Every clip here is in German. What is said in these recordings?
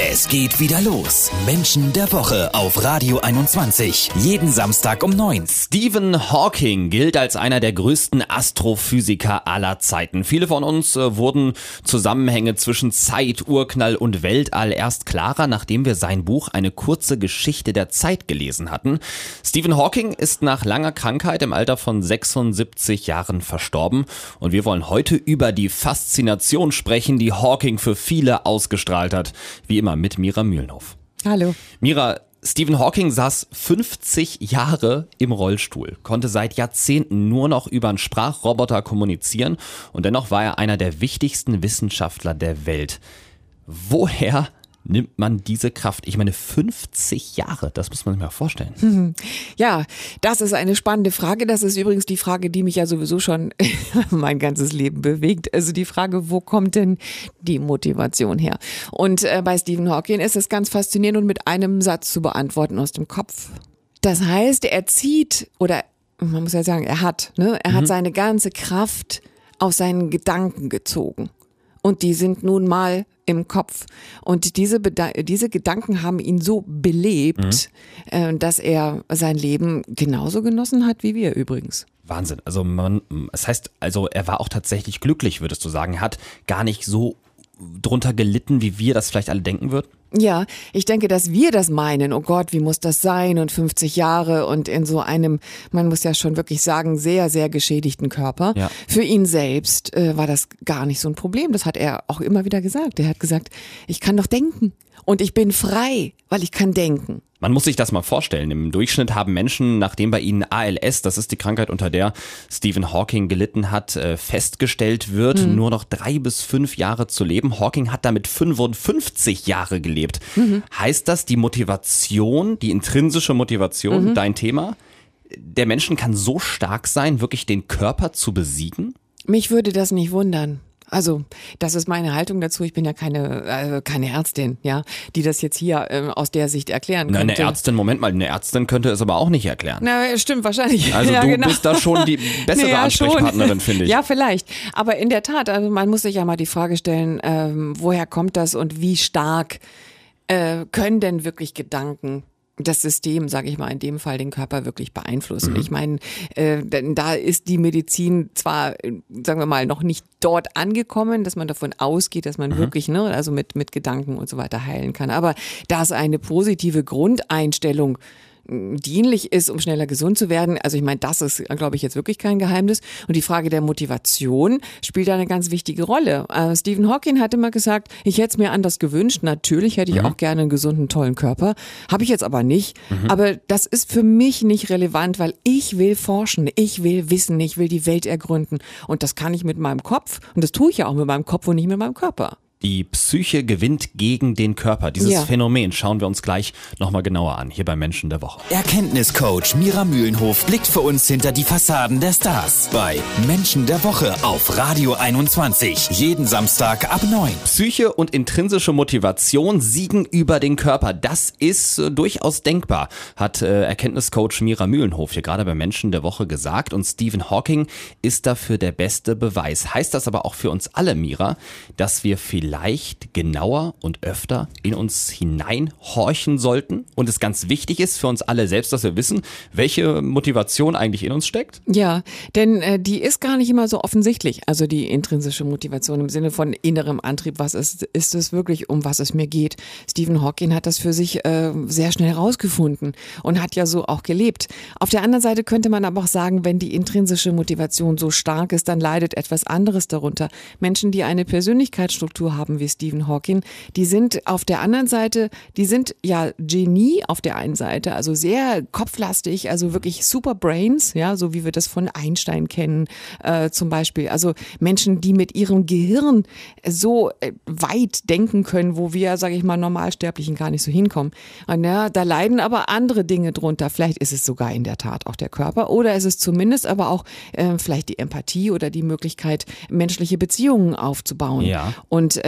Es geht wieder los. Menschen der Woche auf Radio 21. Jeden Samstag um 9. Stephen Hawking gilt als einer der größten Astrophysiker aller Zeiten. Viele von uns wurden Zusammenhänge zwischen Zeit, Urknall und Weltall erst klarer, nachdem wir sein Buch Eine kurze Geschichte der Zeit gelesen hatten. Stephen Hawking ist nach langer Krankheit im Alter von 76 Jahren verstorben. Und wir wollen heute über die Faszination sprechen, die Hawking für viele ausgestrahlt hat. Wie immer mit Mira Mühlenhof. Hallo. Mira, Stephen Hawking saß 50 Jahre im Rollstuhl, konnte seit Jahrzehnten nur noch über einen Sprachroboter kommunizieren und dennoch war er einer der wichtigsten Wissenschaftler der Welt. Woher nimmt man diese Kraft? Ich meine, 50 Jahre, das muss man sich mal vorstellen. Ja, das ist eine spannende Frage. Das ist übrigens die Frage, die mich ja sowieso schon mein ganzes Leben bewegt. Also die Frage, wo kommt denn die Motivation her? Und bei Stephen Hawking ist es ganz faszinierend und mit einem Satz zu beantworten aus dem Kopf. Das heißt, er zieht, oder man muss ja sagen, er hat seine ganze Kraft aus seinen Gedanken gezogen. Und die sind nun mal im Kopf. Und diese Gedanken haben ihn so belebt, dass er sein Leben genauso genossen hat wie wir übrigens. Wahnsinn. Also es heißt, er war auch tatsächlich glücklich, würdest du sagen. Er hat gar nicht so drunter gelitten, wie wir das vielleicht alle denken würden? Ja, ich denke, dass wir das meinen. Oh Gott, wie muss das sein? Und 50 Jahre und in so einem, man muss ja schon wirklich sagen, sehr, sehr geschädigten Körper. Ja. Für ihn selbst war das gar nicht so ein Problem. Das hat er auch immer wieder gesagt. Er hat gesagt, ich kann doch denken und ich bin frei, weil ich kann denken. Man muss sich das mal vorstellen. Im Durchschnitt haben Menschen, nachdem bei ihnen ALS, das ist die Krankheit, unter der Stephen Hawking gelitten hat, festgestellt wird, nur noch 3 bis 5 Jahre zu leben. Hawking hat damit 55 Jahre gelebt. Heißt das, die Motivation, die intrinsische Motivation, dein Thema, der Menschen kann so stark sein, wirklich den Körper zu besiegen? Mich würde das nicht wundern. Also, das ist meine Haltung dazu. Ich bin ja keine Ärztin, ja, die das jetzt hier aus der Sicht erklären könnte. Eine Ärztin, Moment mal, eine Ärztin könnte es aber auch nicht erklären. Na, stimmt, wahrscheinlich. Also du bist da schon die bessere Ansprechpartnerin, finde ich. Ja, vielleicht. Aber in der Tat, also man muss sich ja mal die Frage stellen, woher kommt das und wie stark können denn wirklich Gedanken das System, sage ich mal, in dem Fall den Körper wirklich beeinflussen. Ich meine, da ist die Medizin zwar, sagen wir mal, noch nicht dort angekommen, dass man davon ausgeht, dass man wirklich, also mit Gedanken und so weiter heilen kann. Aber da ist eine positive Grundeinstellung dienlich ist, um schneller gesund zu werden. Also ich meine, das ist, glaube ich, jetzt wirklich kein Geheimnis. Und die Frage der Motivation spielt da eine ganz wichtige Rolle. Stephen Hawking hat immer gesagt, ich hätte es mir anders gewünscht. Natürlich hätte ich auch gerne einen gesunden, tollen Körper. Habe ich jetzt aber nicht. Aber das ist für mich nicht relevant, weil ich will forschen, ich will wissen, ich will die Welt ergründen. Und das kann ich mit meinem Kopf. Und das tue ich ja auch mit meinem Kopf und nicht mit meinem Körper. Die Psyche gewinnt gegen den Körper. Dieses Phänomen schauen wir uns gleich nochmal genauer an, hier bei Menschen der Woche. Erkenntniscoach Mira Mühlenhof blickt für uns hinter die Fassaden der Stars bei Menschen der Woche auf Radio 21. Jeden Samstag ab 9. Psyche und intrinsische Motivation siegen über den Körper. Das ist durchaus denkbar, hat Erkenntniscoach Mira Mühlenhof hier gerade bei Menschen der Woche gesagt. Und Stephen Hawking ist dafür der beste Beweis. Heißt das aber auch für uns alle, Mira, dass wir vielleicht genauer und öfter in uns hineinhorchen sollten und es ganz wichtig ist für uns alle selbst, dass wir wissen, welche Motivation eigentlich in uns steckt? Ja, denn die ist gar nicht immer so offensichtlich, also die intrinsische Motivation im Sinne von innerem Antrieb, was ist es wirklich, um was es mir geht. Stephen Hawking hat das für sich sehr schnell herausgefunden und hat ja so auch gelebt. Auf der anderen Seite könnte man aber auch sagen, wenn die intrinsische Motivation so stark ist, dann leidet etwas anderes darunter. Menschen, die eine Persönlichkeitsstruktur haben wie Stephen Hawking, die sind auf der anderen Seite, die sind ja Genie auf der einen Seite, also sehr kopflastig, also wirklich super Brains, ja, so wie wir das von Einstein kennen, zum Beispiel. Also Menschen, die mit ihrem Gehirn so weit denken können, wo wir, sage ich mal, Normalsterblichen gar nicht so hinkommen. Und ja, da leiden aber andere Dinge drunter. Vielleicht ist es sogar in der Tat auch der Körper oder ist es zumindest aber auch vielleicht die Empathie oder die Möglichkeit, menschliche Beziehungen aufzubauen. Ja. Und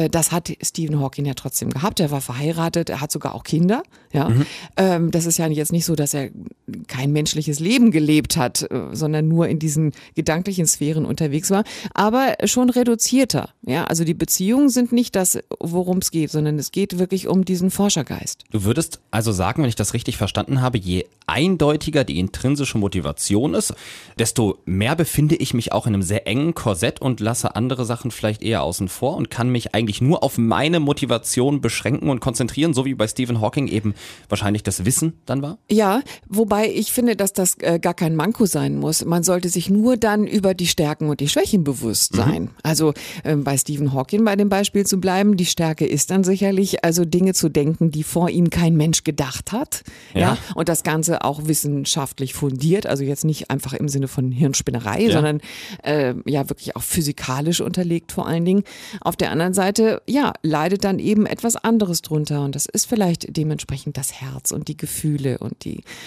das hat Stephen Hawking ja trotzdem gehabt. Er war verheiratet, er hat sogar auch Kinder. Ja, das ist ja jetzt nicht so, dass er kein menschliches Leben gelebt hat, sondern nur in diesen gedanklichen Sphären unterwegs war, aber schon reduzierter. Ja, also die Beziehungen sind nicht das, worum es geht, sondern es geht wirklich um diesen Forschergeist. Du würdest also sagen, wenn ich das richtig verstanden habe, je eindeutiger die intrinsische Motivation ist, desto mehr befinde ich mich auch in einem sehr engen Korsett und lasse andere Sachen vielleicht eher außen vor und kann mich eigentlich nur auf meine Motivation beschränken und konzentrieren, so wie bei Stephen Hawking eben wahrscheinlich das Wissen dann war? Ja, wobei ich finde, dass das gar kein Manko sein muss. Man sollte sich nur dann über die Stärken und die Schwächen bewusst sein. Also bei Stephen Hawking bei dem Beispiel zu bleiben, die Stärke ist dann sicherlich, also Dinge zu denken, die vor ihm kein Mensch gedacht hat. Ja. Und das Ganze auch wissenschaftlich fundiert, also jetzt nicht einfach im Sinne von Hirnspinnerei, sondern ja wirklich auch physikalisch unterlegt vor allen Dingen. Auf der anderen Seite, ja, leidet dann eben etwas anderes drunter und das ist vielleicht dementsprechend das Herz und die Gefühle und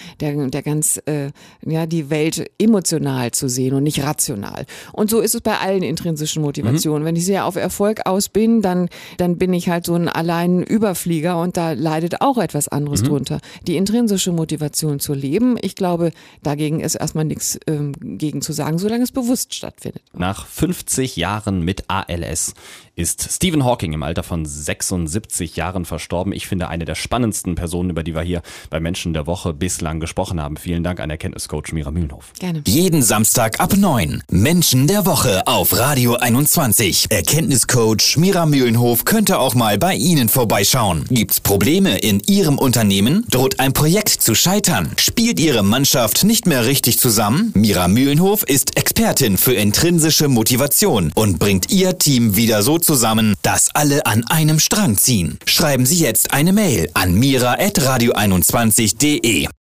die Welt emotional zu sehen und nicht rational. Und so ist es bei allen intrinsischen Motivationen. Wenn ich sehr auf Erfolg aus bin, dann bin ich halt so ein allein Überflieger und da leidet auch etwas anderes drunter. Die intrinsische Motivation zu leben, ich glaube, dagegen ist erstmal nichts gegen zu sagen, solange es bewusst stattfindet. Nach 50 Jahren mit ALS ist Stephen Hawking im Alter von 76 Jahren verstorben. Ich finde, eine der spannendsten Personen, über die wir hier bei Menschen der Woche bislang gesprochen haben. Vielen Dank an Erkenntniscoach Mira Mühlenhof. Gerne. Jeden Samstag ab 9. Menschen der Woche auf Radio 21. Erkenntniscoach Mira Mühlenhof könnte auch mal bei Ihnen vorbeischauen. Gibt's Probleme in Ihrem Unternehmen? Droht ein Projekt zu scheitern? Spielt Ihre Mannschaft nicht mehr richtig zusammen? Mira Mühlenhof ist Expertin für intrinsische Motivation und bringt Ihr Team wieder so zusammen, dass alle an einem Strang ziehen. Schreiben Sie jetzt eine Mail an mira@radio21.de.